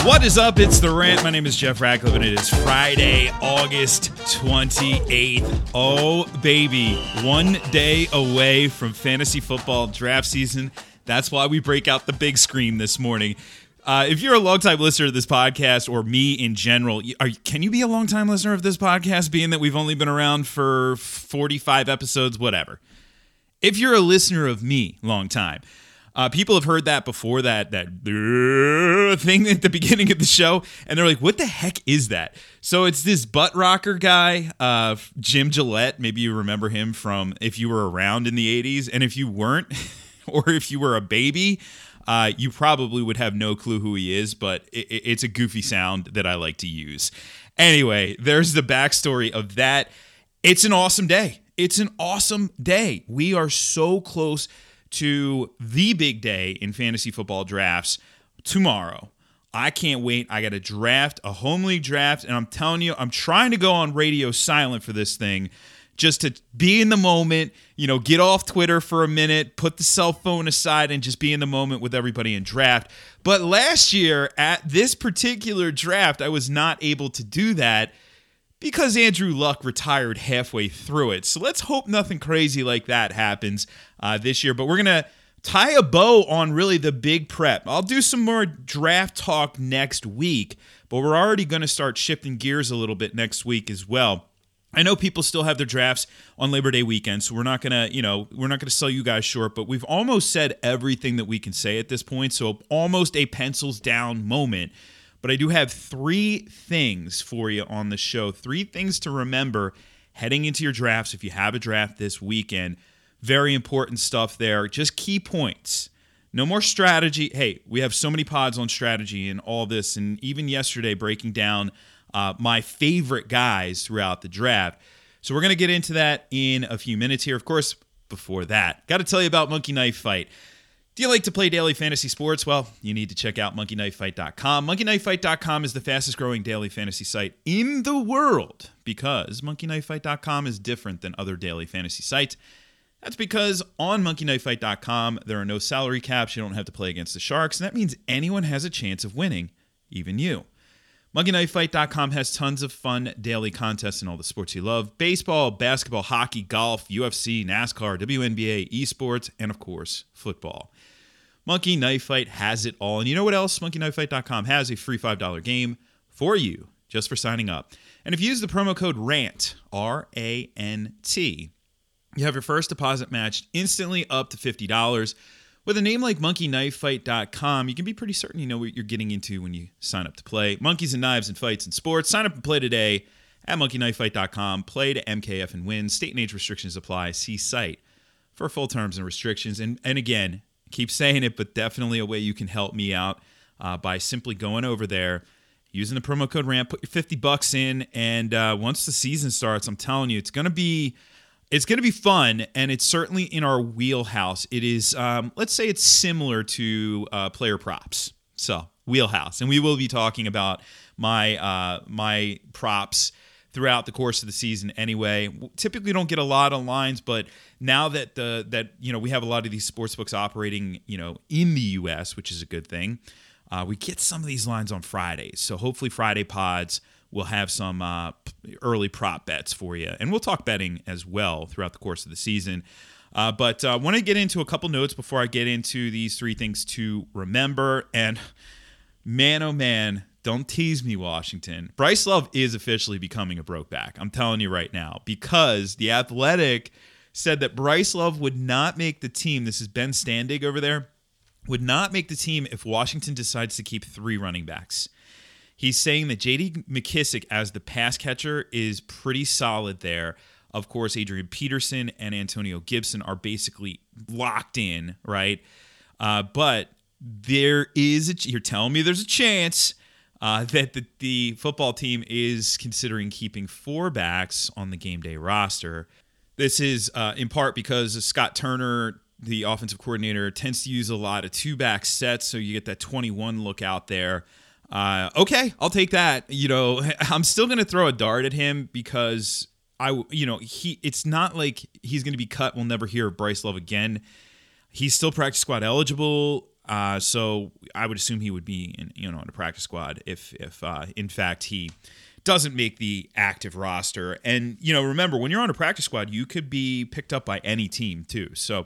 What is up? It's The Rant. My name is Jeff Ratcliffe, and it is Friday, August 28th. Oh, baby. 1 day away from fantasy football draft season. That's why we break out the big screen this morning. If you're a longtime listener to this podcast, or me in general, can you be a longtime listener of this podcast, being that we've only been around for 45 episodes, whatever? If you're a listener of me, long time, people have heard that before, that thing at the beginning of the show, and they're like, what the heck is that? So it's this butt rocker guy, Jim Gillette. Maybe you remember him from if you were around in the 80s, and if you weren't, or if you were a baby, you probably would have no clue who he is, but it's a goofy sound that I like to use. Anyway, there's the backstory of that. It's an awesome day. It's an awesome day. We are so close to the big day in fantasy football drafts tomorrow. I can't wait. I got a draft, a home league draft, and I'm telling you, I'm trying to go on radio silent for this thing, just to be in the moment, get off Twitter for a minute, put the cell phone aside, and just be in the moment with everybody in draft. But last year, at this particular draft, I was not able to do that because Andrew Luck retired halfway through it. So let's hope nothing crazy like that happens this year. But we're going to tie a bow on really the big prep. I'll do some more draft talk next week, but we're already going to start shifting gears a little bit next week as well. I know people still have their drafts on Labor Day weekend, so we're not going to sell you guys short, but we've almost said everything that we can say at this point, so almost a pencils down moment. But I do have 3 things for you on the show, 3 things to remember heading into your drafts if you have a draft this weekend. Very important stuff there. Just key points. No more strategy. Hey, we have so many pods on strategy and all this, and even yesterday breaking down my favorite guys throughout the draft. So we're going to get into that in a few minutes here. Of course, before that, got to tell you about Monkey Knife Fight. Do you like to play daily fantasy sports? Well, you need to check out monkeyknifefight.com. Monkeyknifefight.com is the fastest growing daily fantasy site in the world because monkeyknifefight.com is different than other daily fantasy sites. That's because on monkeyknifefight.com, there are no salary caps. You don't have to play against the Sharks, and that means anyone has a chance of winning, even you. MonkeyKnifeFight.com has tons of fun daily contests in all the sports you love: baseball, basketball, hockey, golf, UFC, NASCAR, WNBA, esports, and of course, football. Monkey Knife Fight has it all. And you know what else? MonkeyKnifeFight.com has a free $5 game for you just for signing up. And if you use the promo code RANT, R-A-N-T, you have your first deposit matched instantly up to $50. With a name like monkeyknifefight.com, you can be pretty certain you know what you're getting into when you sign up to play. Monkeys and knives and fights and sports. Sign up and play today at monkeyknifefight.com. Play to MKF and win. State and age restrictions apply. See site for full terms and restrictions. And again, keep saying it, but definitely a way you can help me out by simply going over there, using the promo code RAMP, put your $50 in, and once the season starts, I'm telling you, it's going to be fun, and it's certainly in our wheelhouse. It is, let's say it's similar to player props. So, wheelhouse. And we will be talking about my props throughout the course of the season anyway. Typically don't get a lot of lines, but now that we have a lot of these sportsbooks operating, in the US, which is a good thing, we get some of these lines on Fridays. So hopefully Friday pods we'll have some early prop bets for you. And we'll talk betting as well throughout the course of the season. But I want to get into a couple notes before I get into these 3 things to remember. And man, oh man, don't tease me, Washington. Bryce Love is officially becoming a broke back. I'm telling you right now. Because The Athletic said that Bryce Love would not make the team. This is Ben Standig over there. Would not make the team if Washington decides to keep 3 running backs. He's saying that J.D. McKissic as the pass catcher is pretty solid there. Of course, Adrian Peterson and Antonio Gibson are basically locked in, right? But you're telling me there's a chance that the football team is considering keeping 4 backs on the game day roster. This is in part because Scott Turner, the offensive coordinator, tends to use a lot of 2-back sets, so you get that 21 look out there. Okay, I'll take that. I'm still going to throw a dart at him because it's not like he's going to be cut. We'll never hear of Bryce Love again. He's still practice squad eligible. So I would assume he would be on a practice squad if in fact he doesn't make the active roster. And remember, when you're on a practice squad, you could be picked up by any team too. So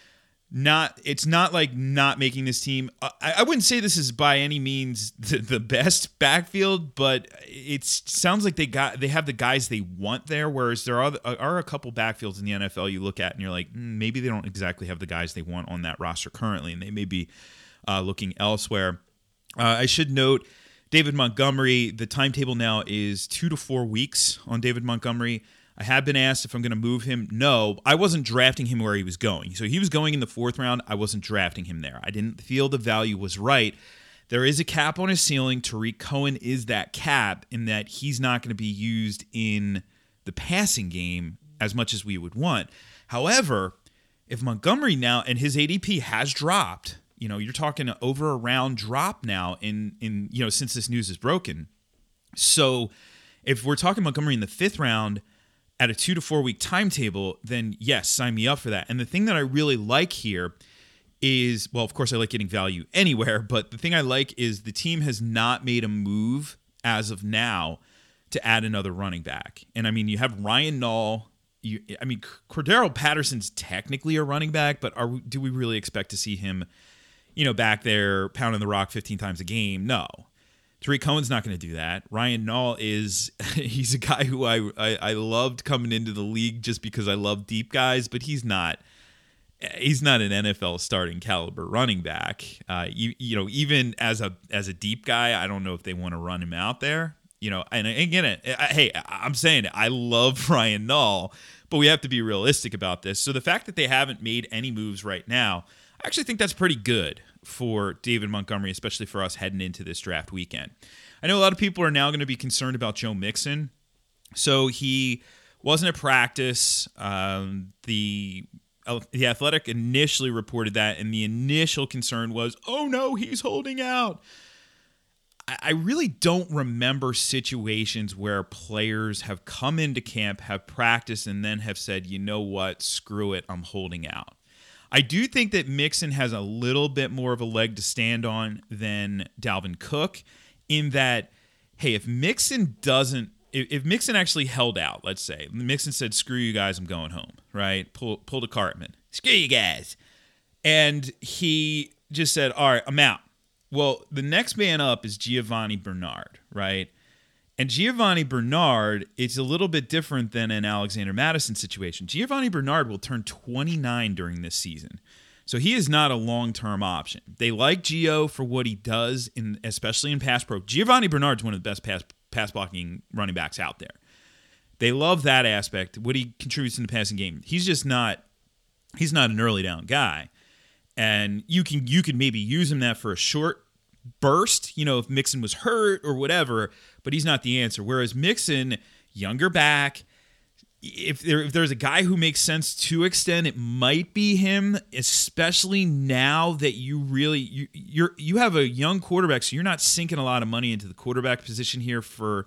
it's not like not making this team. I wouldn't say this is by any means the best backfield, but it sounds like they have the guys they want there. Whereas there are a couple backfields in the NFL you look at and you're like, maybe they don't exactly have the guys they want on that roster currently, and they may be looking elsewhere. I should note David Montgomery. The timetable now is 2 to 4 weeks on David Montgomery. I have been asked if I'm going to move him. No, I wasn't drafting him where he was going. So he was going in the 4th round. I wasn't drafting him there. I didn't feel the value was right. There is a cap on his ceiling. Tariq Cohen is that cap in that he's not going to be used in the passing game as much as we would want. However, if Montgomery now, and his ADP has dropped, you're talking over a round drop now in since this news is broken. So if we're talking Montgomery in the 5th round, at a 2 to 4 week timetable, then yes, sign me up for that. And the thing that I really like here is, well, of course I like getting value anywhere, but the thing I like is the team has not made a move as of now to add another running back. And I mean, you have Ryan Nall. Cordero Patterson's technically a running back, but do we really expect to see him, back there pounding the rock 15 times a game? No. Tariq Cohen's not going to do that. Ryan Nall he's a guy who I loved coming into the league just because I love deep guys, but he's not an NFL starting caliber running back. Even as a deep guy, I don't know if they want to run him out there. And again, I'm saying it, I love Ryan Nall, but we have to be realistic about this. So the fact that they haven't made any moves right now, I actually think that's pretty good for David Montgomery, especially for us heading into this draft weekend. I know a lot of people are now going to be concerned about Joe Mixon. So he wasn't at practice. The Athletic initially reported that, and the initial concern was, oh no, he's holding out. I really don't remember situations where players have come into camp, have practiced, and then have said, you know what, screw it, I'm holding out. I do think that Mixon has a little bit more of a leg to stand on than Dalvin Cook in that, hey, if Mixon actually held out, let's say, Mixon said, screw you guys, I'm going home, right? Pulled a Cartman. Screw you guys. And he just said, all right, I'm out. Well, the next man up is Giovanni Bernard, right? And Giovanni Bernard, it's a little bit different than an Alexander Mattison situation. Giovanni Bernard will turn 29 during this season. So he is not a long-term option. They like Gio for what he does, especially in pass pro. Giovanni Bernard's one of the best pass blocking running backs out there. They love that aspect, what he contributes in the passing game. He's not an early down guy. And you can maybe use him that for a short burst, if Mixon was hurt or whatever, but he's not the answer. Whereas Mixon, younger back, if there's a guy who makes sense to extend, it might be him, especially now that you have a young quarterback, so you're not sinking a lot of money into the quarterback position here for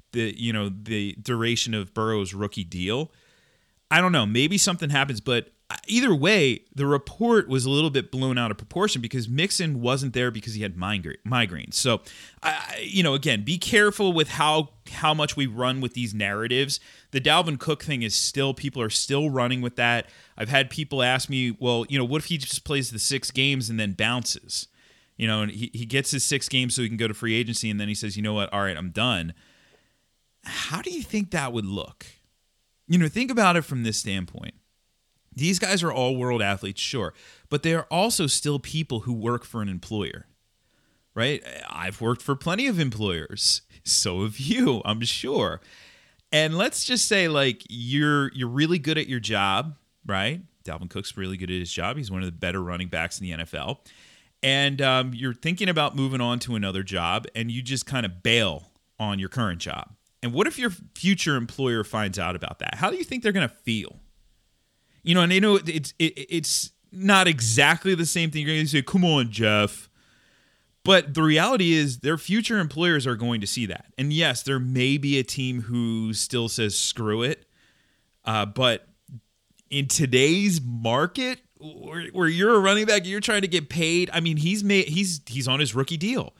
the duration of Burrow's rookie deal. I don't know, maybe something happens, but either way, the report was a little bit blown out of proportion because Mixon wasn't there because he had migraines. So, again, be careful with how much we run with these narratives. The Dalvin Cook thing is people are still running with that. I've had people ask me, well, what if he just plays the 6 games and then bounces? And he gets his 6 games so he can go to free agency, and then he says, you know what, all right, I'm done. How do you think that would look? Think about it from this standpoint. These guys are all world athletes, sure, but they are also still people who work for an employer, right? I've worked for plenty of employers. So have you, I'm sure. And let's just say, you're really good at your job, right? Dalvin Cook's really good at his job. He's one of the better running backs in the NFL. And you're thinking about moving on to another job, and you just kind of bail on your current job. And what if your future employer finds out about that? How do you think they're going to feel? And I know it's not exactly the same thing. You're going to say, come on, Jeff. But the reality is their future employers are going to see that. And yes, there may be a team who still says screw it. But in today's market, where you're a running back, you're trying to get paid. I mean, he's on his rookie deal.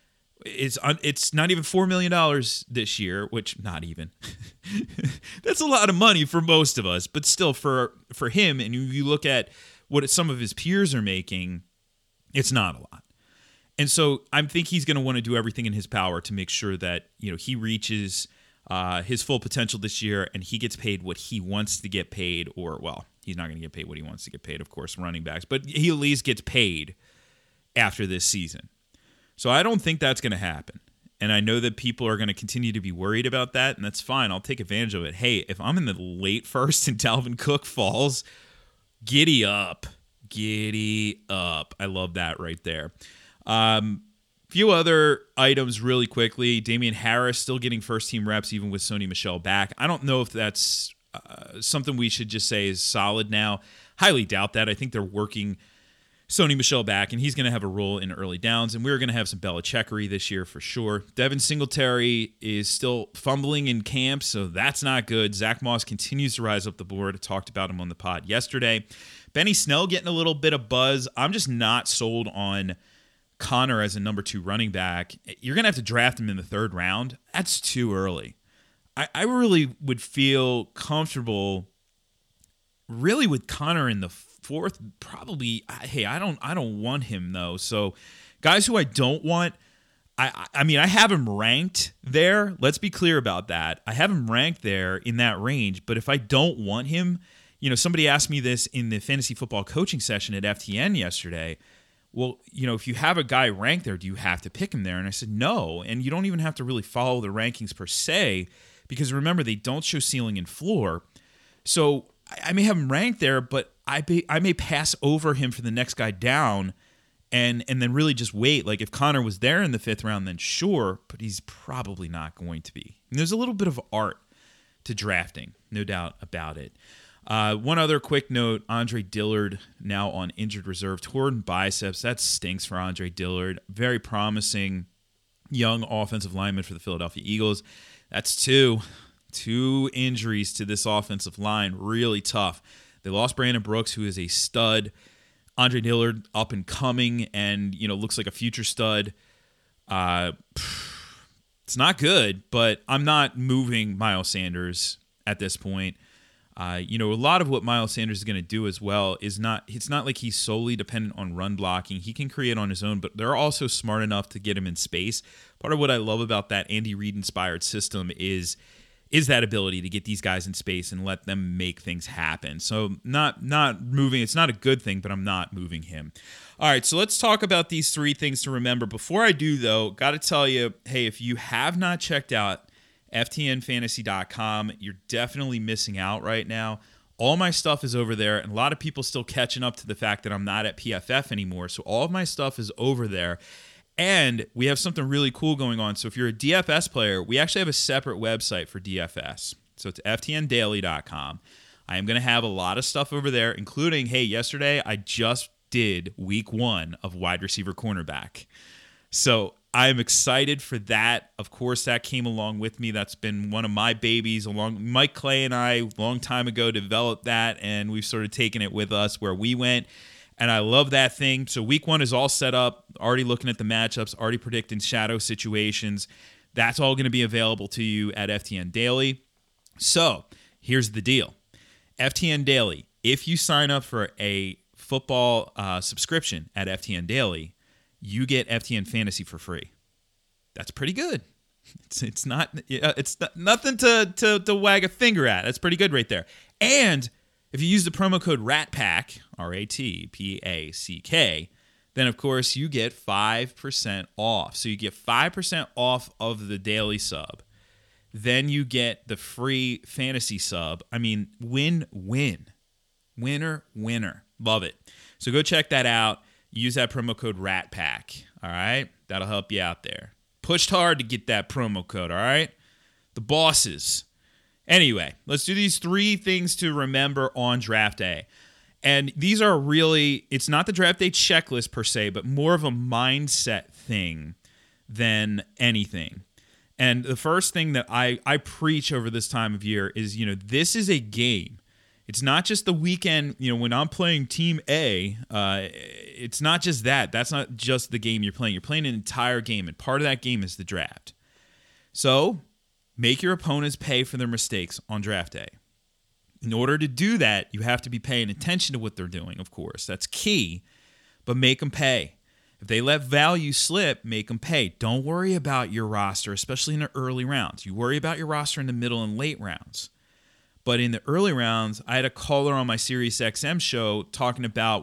It's not even $4 million this year, which not even. That's a lot of money for most of us, but still for him, and you look at what some of his peers are making, it's not a lot. And so I think he's going to want to do everything in his power to make sure that he reaches his full potential this year, and he gets paid what he wants to get paid, or he's not going to get paid what he wants to get paid, of course, running backs, but he at least gets paid after this season. So I don't think that's going to happen. And I know that people are going to continue to be worried about that, and that's fine. I'll take advantage of it. Hey, if I'm in the late first and Dalvin Cook falls, giddy up. Giddy up. I love that right there. Few other items really quickly. Damian Harris still getting first-team reps even with Sony Michel back. I don't know if that's something we should just say is solid now. Highly doubt that. I think they're working Sony Michel back, and he's going to have a role in early downs, and we're going to have some Belichickery this year for sure. Devin Singletary is still fumbling in camp, so that's not good. Zach Moss continues to rise up the board. I talked about him on the pod yesterday. Benny Snell getting a little bit of buzz. I'm just not sold on Connor as a number 2 running back. You're going to have to draft him in the 3rd round. That's too early. I really would feel comfortable really with Connor in the 4th, probably. Hey, I don't want him though. So guys who I don't want, I mean, I have him ranked there. Let's be clear about that. I have him ranked there in that range, but if I don't want him, somebody asked me this in the fantasy football coaching session at FTN yesterday. Well, if you have a guy ranked there, do you have to pick him there? And I said, no. And you don't even have to really follow the rankings per se, because remember, they don't show ceiling and floor. So I may have him ranked there, but I may pass over him for the next guy down and then really just wait. Like if Connor was there in the 5th round, then sure, but he's probably not going to be. And there's a little bit of art to drafting, no doubt about it. One other quick note, Andre Dillard now on injured reserve, torn biceps. That stinks for Andre Dillard. Very promising young offensive lineman for the Philadelphia Eagles. That's two injuries to this offensive line. Really tough. They lost Brandon Brooks, who is a stud. Andre Dillard up and coming and, looks like a future stud. It's not good, but I'm not moving Miles Sanders at this point. A lot of what Miles Sanders is going to do as well it's not like he's solely dependent on run blocking. He can create on his own, but they're also smart enough to get him in space. Part of what I love about that Andy Reid inspired system is that ability to get these guys in space and let them make things happen. So not moving, it's not a good thing, but I'm not moving him. All right, so let's talk about these 3 things to remember. Before I do, though, got to tell you, hey, if you have not checked out FTNFantasy.com, you're definitely missing out right now. All my stuff is over there, and a lot of people still catching up to the fact that I'm not at PFF anymore. So all of my stuff is over there. And we have something really cool going on. So if you're a DFS player, we actually have a separate website for DFS. So it's FTNDaily.com. I am going to have a lot of stuff over there, including, hey, yesterday I just did week 1 of wide receiver cornerback. So I'm excited for that. Of course, that came along with me. That's been one of my babies. Mike Clay and I, a long time ago, developed that, and we've sort of taken it with us where we went. And I love that thing. So week 1 is all set up, already looking at the matchups, already predicting shadow situations. That's all going to be available to you at FTN Daily. So here's the deal. FTN Daily, if you sign up for a football subscription at FTN Daily, you get FTN Fantasy for free. That's pretty good. It's not nothing to wag a finger at. That's pretty good right there. And if you use the promo code RATPACK, RATPACK, then of course you get 5% off. So you get 5% off of the daily sub. Then you get the free fantasy sub. I mean, win-win. Winner. Love it. So go check that out. Use that promo code RATPACK. All right? That'll help you out there. Pushed hard to get that promo code, all right? The bosses. Anyway, let's do these 3 things to remember on draft day. And these are really, it's not the draft day checklist per se, but more of a mindset thing than anything. And the first thing that I preach over this time of year is, this is a game. It's not just the weekend, when I'm playing Team A, it's not just that. That's not just the game you're playing. You're playing an entire game, and part of that game is the draft. So make your opponents pay for their mistakes on draft day. In order to do that, you have to be paying attention to what they're doing, of course. That's key, but make them pay. If they let value slip, make them pay. Don't worry about your roster, especially in the early rounds. You worry about your roster in the middle and late rounds. But in the early rounds, I had a caller on my Sirius XM show talking about,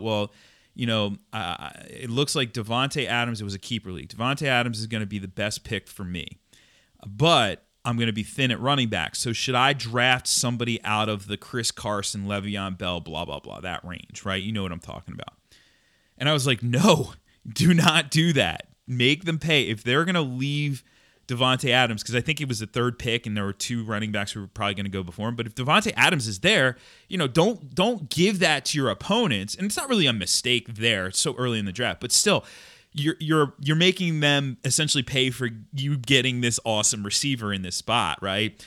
it looks like Davante Adams, it was a keeper league. Davante Adams is going to be the best pick for me. But I'm going to be thin at running back. So should I draft somebody out of the Chris Carson, Le'Veon Bell, blah, blah, blah, that range, right? You know what I'm talking about. And I was like, no, do not do that. Make them pay. If they're going to leave Davante Adams, because I think he was the third pick and there were 2 running backs who were probably going to go before him. But if Davante Adams is there, don't give that to your opponents. And it's not really a mistake there. It's so early in the draft. But still, you're making them essentially pay for you getting this awesome receiver in this spot, right?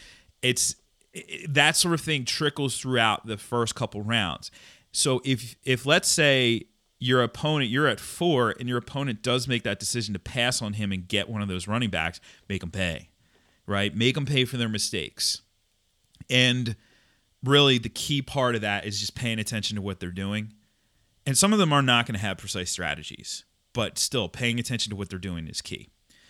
That sort of thing trickles throughout the first couple rounds. So if let's say your opponent, you're at 4, and your opponent does make that decision to pass on him and get one of those running backs, make them pay, right? Make them pay for their mistakes. And really the key part of that is just paying attention to what they're doing. And some of them are not going to have precise strategies, but still paying attention to what they're doing is key.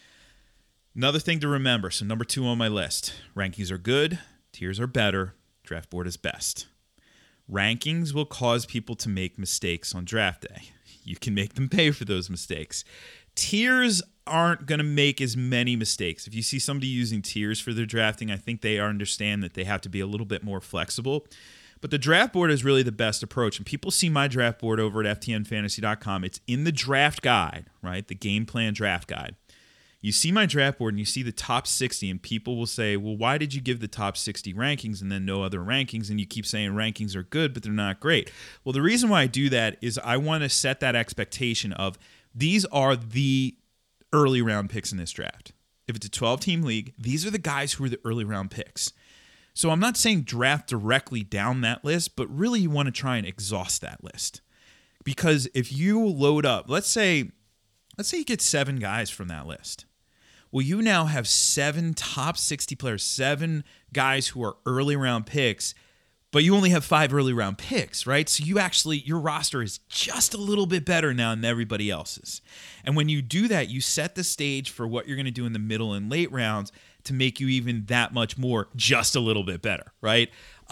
Another thing to remember, so number 2 on my list, rankings are good, tiers are better, draft board is best. Rankings will cause people to make mistakes on draft day. You can make them pay for those mistakes. Tiers aren't going to make as many mistakes. If you see somebody using tiers for their drafting, I think they understand that they have to be a little bit more flexible. But the draft board is really the best approach. And people see my draft board over at ftnfantasy.com. It's in the draft guide, right? The game plan draft guide. You see my draft board and you see the top 60, and people will say, well, why did you give the top 60 rankings and then no other rankings? And you keep saying rankings are good, but they're not great. Well, the reason why I do that is I want to set that expectation of these are the early round picks in this draft. If it's a 12-team league, these are the guys who are the early round picks. So I'm not saying draft directly down that list, but really you want to try and exhaust that list. Because if you load up, let's say you get 7 guys from that list. Well, you now have 7 top 60 players, 7 guys who are early round picks, but you only have 5 early round picks, right? So your roster is just a little bit better now than everybody else's. And when you do that, you set the stage for what you're going to do in the middle and late rounds to make you even that much more just a little bit better, right?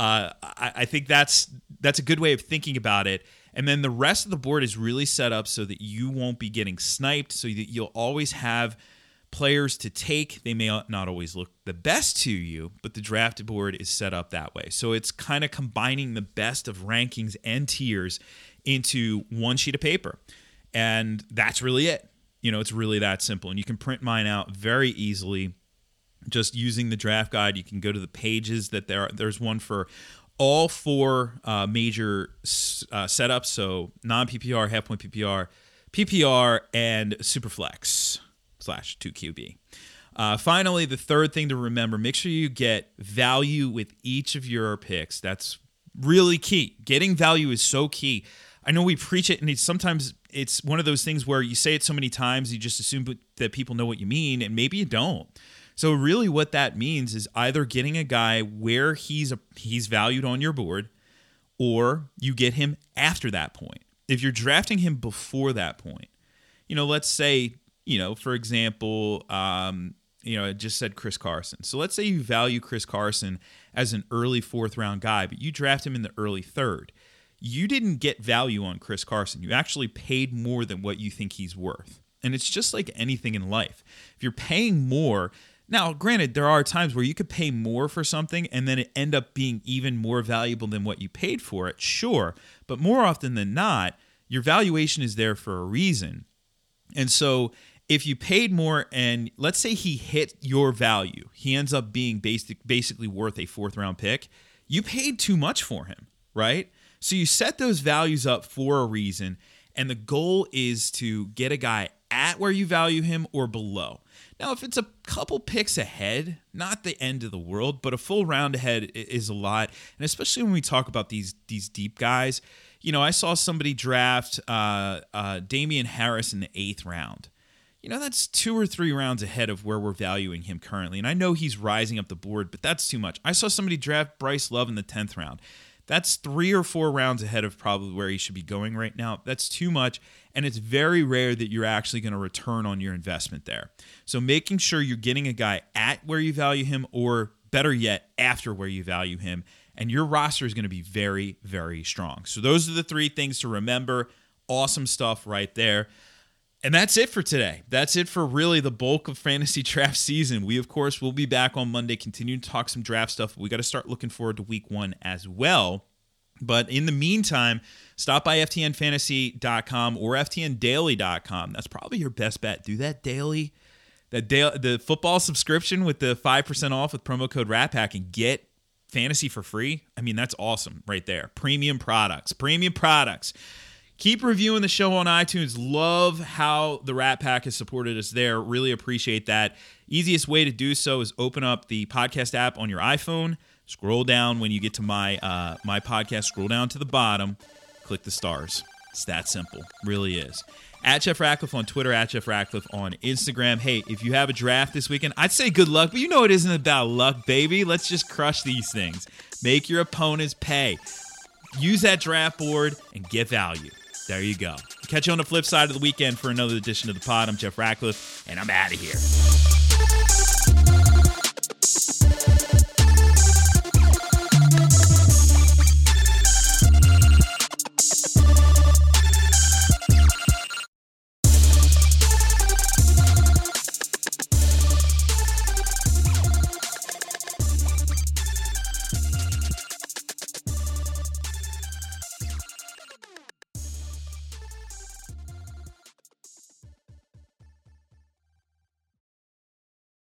I think that's a good way of thinking about it. And then the rest of the board is really set up so that you won't be getting sniped, so that you'll always have players to take. They may not always look the best to you, but the draft board is set up that way. So it's kind of combining the best of rankings and tiers into one sheet of paper. And that's really it. It's really that simple. And you can print mine out very easily just using the draft guide. You can go to the pages that there's one for all 4 major setups. So non-PPR, half-point PPR, PPR, and Superflex /2QB. Finally, the third thing to remember, make sure you get value with each of your picks. That's really key. Getting value is so key. I know we preach it, and sometimes it's one of those things where you say it so many times, you just assume that people know what you mean, and maybe you don't. So really what that means is either getting a guy where he's valued on your board, or you get him after that point. If you're drafting him before that point, let's say, for example, I just said Chris Carson. So let's say you value Chris Carson as an early 4th round guy, but you draft him in the early 3rd. You didn't get value on Chris Carson. You actually paid more than what you think he's worth. And it's just like anything in life. If you're paying more, now granted, there are times where you could pay more for something and then it end up being even more valuable than what you paid for it, sure. But more often than not, your valuation is there for a reason. And so if you paid more and let's say he hit your value, he ends up being basically worth a 4th round pick, you paid too much for him, right? So you set those values up for a reason, and the goal is to get a guy at where you value him or below. Now, if it's a couple picks ahead, not the end of the world, but a full round ahead is a lot. And especially when we talk about these deep guys, I saw somebody draft Damian Harris in the 8th round. That's 2 or 3 rounds ahead of where we're valuing him currently. And I know he's rising up the board, but that's too much. I saw somebody draft Bryce Love in the 10th round. That's 3 or 4 rounds ahead of probably where he should be going right now. That's too much, and it's very rare that you're actually going to return on your investment there. So making sure you're getting a guy at where you value him, or better yet, after where you value him, and your roster is going to be very, very strong. So those are the 3 things to remember. Awesome stuff right there. And that's it for today. That's it for really the bulk of fantasy draft season. We, of course, will be back on Monday, continue to talk some draft stuff. We got to start looking forward to week 1 as well. But in the meantime, stop by ftnfantasy.com or ftndaily.com. That's probably your best bet. Do that daily. The football subscription with the 5% off with promo code RATPACK and get fantasy for free. I mean, that's awesome right there. Premium products. Keep reviewing the show on iTunes. Love how the Rat Pack has supported us there. Really appreciate that. Easiest way to do so is open up the podcast app on your iPhone. Scroll down when you get to my podcast. Scroll down to the bottom. Click the stars. It's that simple. Really is. At Jeff Ratcliffe on Twitter. At Jeff Ratcliffe on Instagram. Hey, if you have a draft this weekend, I'd say good luck. But it isn't about luck, baby. Let's just crush these things. Make your opponents pay. Use that draft board and get value. There you go. Catch you on the flip side of the weekend for another edition of the pod. I'm Jeff Ratcliffe, and I'm out of here.